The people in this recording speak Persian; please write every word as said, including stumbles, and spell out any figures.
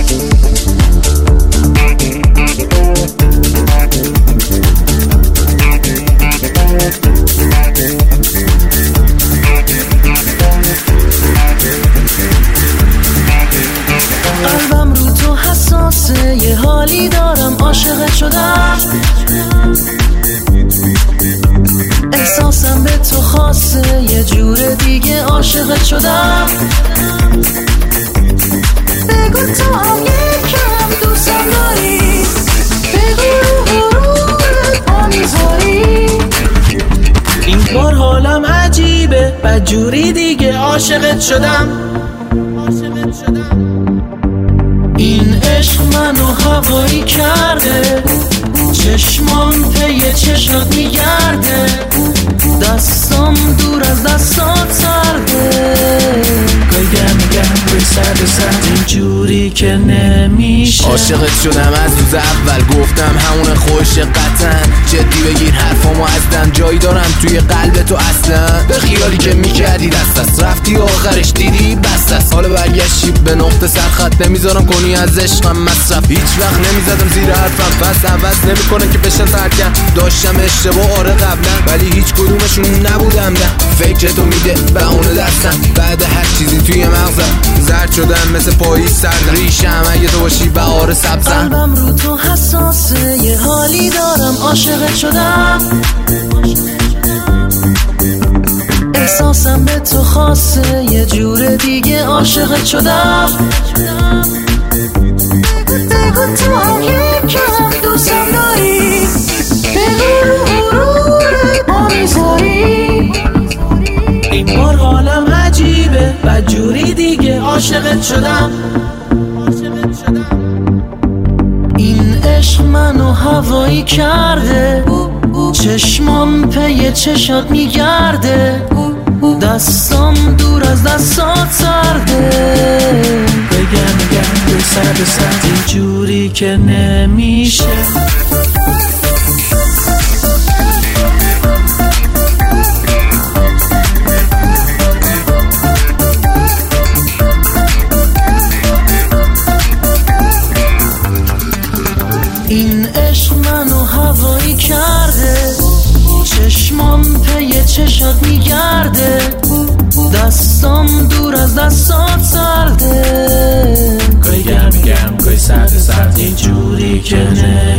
قلبم رو تو حساسه، یه حالی دارم عاشقت شدم. احساسم به تو خاصه، یه جور دیگه عاشقت شدم. بگو تو هم یکم دوستم داری، بگو رو غرورت پا میذاری. این بار حالم عجیبه، بدجوری دیگه عاشقت شدم. این عشق منو هوایی کرده، چشمام پی چشات میگرده، دستام دور از دستات سرده. گایم گم به سر سر اینجوری که نمیشه. عاشقت شدم از روز اول، گفتم همون خوش قطعا. جدی بگیر حرفامو ازدم، جایی دارم توی قلب تو اصلا. به خیالی که میکردی دست است، رفتی آخرش دیدی بست است. حالا برگشتی به نقطه سرخط، نمیذارم کنی از عشقم مصرف. هیچ وقت نمیزدم زیر حرفم، پس عوض نمیکنه که بشن ترکم. داشتم اشتباه آره قبلا، ولی هیچ کدومشون نبودم. نه فکر تو میده بهونه دستم، بعد هر چیزی توی مغزم زرد شدم مثل پاییز سرد. ریشم اگه تو باشی بهار سبزم. قلبم رو تو حساسه، یه حالی دارم عاشقت شدم. احساسم به تو خاصه، یه جور دیگه عاشقت شدم. بگو تو هم یکم دوستم داری، بگو رو غرورت پا میذاری. این بار حالم عجیبه، بدجوری دیگه عاشقت شدم. این عشق منو هوایی کرده، چشمام پی چشات میگرده، دستام دور از دستات سرده. بگم بگم به سر به سر اینجوری که نمیشه. این عشق منو هوایی کرده، چشمام پی چشات میگرده، دستام دور از دستات سرده. گاهی گرم گرم گاهی سرد سرد اینجوری که نه